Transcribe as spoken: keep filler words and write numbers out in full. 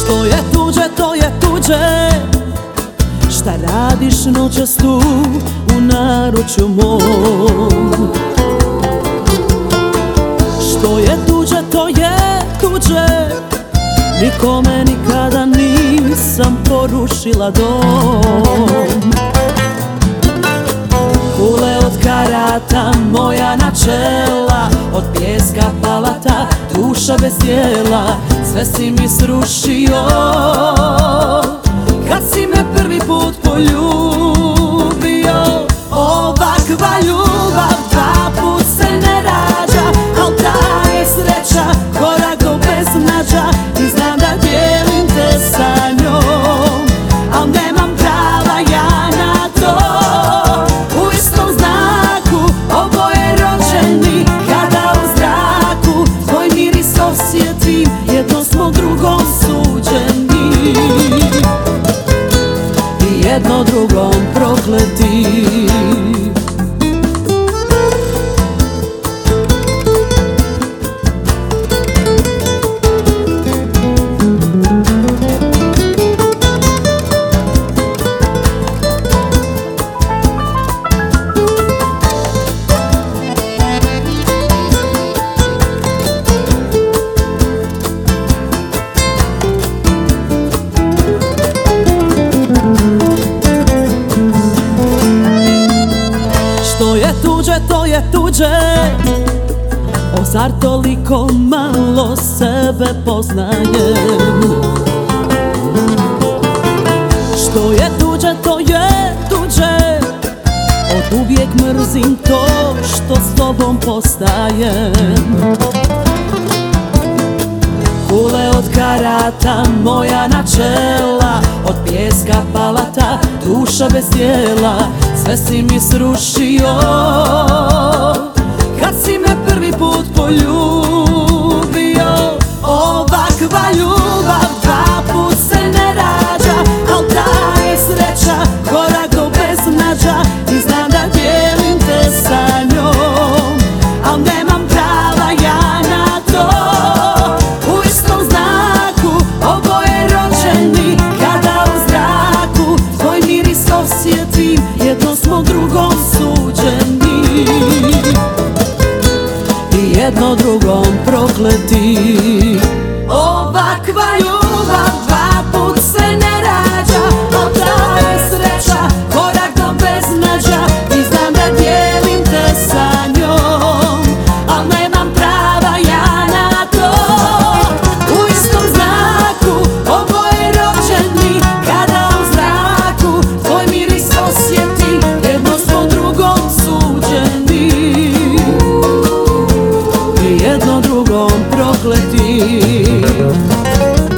Što je tuđe, to je tuđe. Šta radiš noćas tu u naručju mom? Što je tuđe, to je tuđe. Nikome nikada nisam porušila dom. Kule od karata, moja načela, od pijeska palata, duša bez tijela, sve si mi srušio. Kad si me prvi put poljubio, ovakva ljubav dva put se ne rađa, al ta je sreća korak do beznađa. I znam da dijelim te sa njom, al nemam prava ja na to. U istom znaku oboje rođeni, kada u zraku tvoj miris osjetim, jedno smo drugom suđeni i jedno drugom prokleti. Što je tuđe, to je tuđe. O zar toliko malo sebe poznajem? Što je tuđe, to je tuđe. Od uvijek mrzim to što s tobom postajem. Kule od karata, moja načela, od pijeska palata, duša bez tijela, sve si mi srušio. Kad si me prvi put poljubio, ovakva ljubav dva put se ne rađa, al ta je sreća korak do beznađa. I znam da dijelim te sa njom, al nemam prava ja na to. U istom znaku oboje rođeni, kada u zraku tvoj miris osjetim, jedno smo drugom suđeni i jedno drugom prokleti. Ovakva ljubav dva put se ne rađa, al ta je sreća korak do beznađa. I znam da dijelim te sa njom, al nemam prava ja na to. U istom znaku oboje rođeni, kada u zraku tvoj miris osjetim, jedno smo drugom suđeni i jedno drugom prokleti.